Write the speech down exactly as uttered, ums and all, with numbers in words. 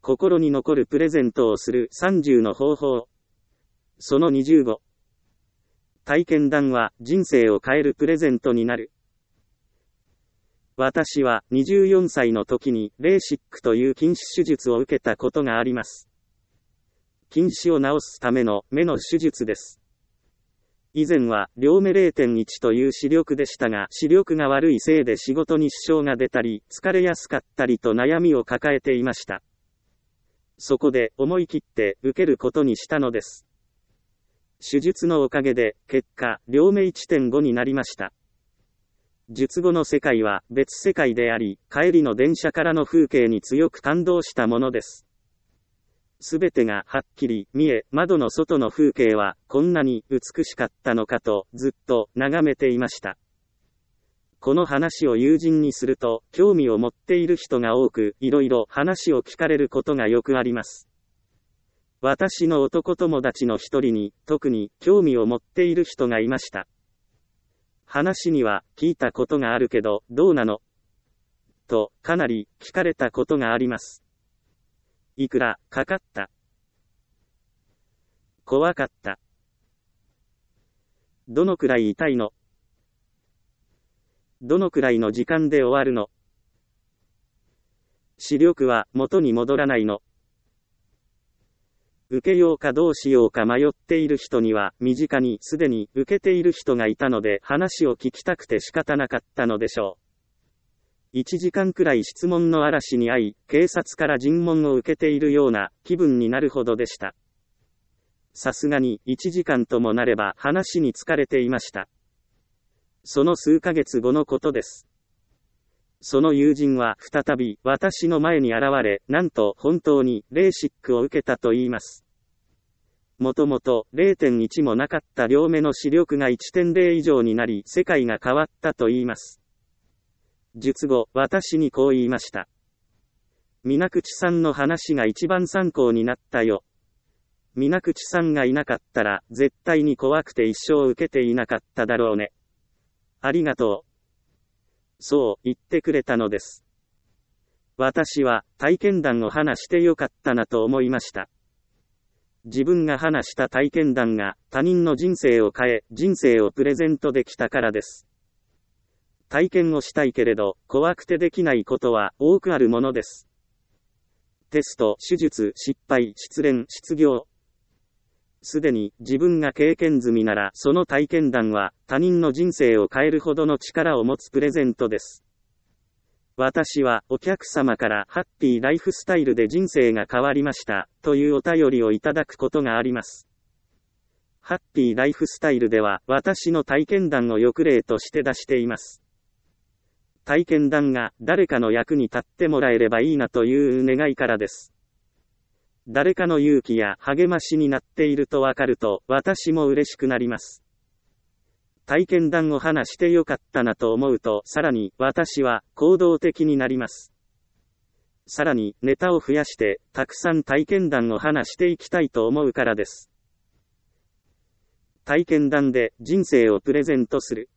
心に残るプレゼントをするさんじゅうの方法。そのにじゅうご。体験談は人生を変えるプレゼントになる。私はにじゅうよんさいの時にレーシックという近視手術を受けたことがあります。近視を治すための目の手術です。以前は両目 れいてんいち という視力でしたが、視力が悪いせいで仕事に支障が出たり、疲れやすかったりと悩みを抱えていました。そこで思い切って受けることにしたのです。手術のおかげで、結果、両目 いってんご になりました。術後の世界は別世界であり、帰りの電車からの風景に強く感動したものです。すべてがはっきり見え、窓の外の風景はこんなに美しかったのかとずっと眺めていました。この話を友人にすると、興味を持っている人が多く、いろいろ話を聞かれることがよくあります。私の男友達の一人に、特に興味を持っている人がいました。話には聞いたことがあるけど、どうなの？と、かなり聞かれたことがあります。いくらかかった？怖かった。どのくらい痛いの？どのくらいの時間で終わるの？視力は元に戻らないの？受けようかどうしようか迷っている人には、身近にすでに受けている人がいたので話を聞きたくて仕方なかったのでしょう。いちじかんくらい質問の嵐に遭い、警察から尋問を受けているような気分になるほどでした。さすがにいちじかんともなれば話に疲れていました。その数ヶ月後のことです。その友人は再び私の前に現れ、なんと本当にレーシックを受けたと言います。もともと れいてんいち もなかった両目の視力が いってんれい 以上になり、世界が変わったと言います。術後、私にこう言いました。水口さんの話が一番参考になったよ。水口さんがいなかったら、絶対に怖くて一生受けていなかっただろうね。ありがとう。そう言ってくれたのです。私は体験談を話してよかったなと思いました。自分が話した体験談が他人の人生を変え、人生をプレゼントできたからです。体験をしたいけれど、怖くてできないことは多くあるものです。テスト、手術、失敗、失恋、失業。すでに自分が経験済みなら、その体験談は他人の人生を変えるほどの力を持つプレゼントです。私はお客様からハッピーライフスタイルで人生が変わりましたというお便りをいただくことがあります。ハッピーライフスタイルでは私の体験談をよく例として出しています。体験談が誰かの役に立ってもらえればいいなという願いからです。誰かの勇気や励ましになっているとわかると、私も嬉しくなります。体験談を話してよかったなと思うと、さらに私は行動的になります。さらにネタを増やして、たくさん体験談を話していきたいと思うからです。体験談で人生をプレゼントする。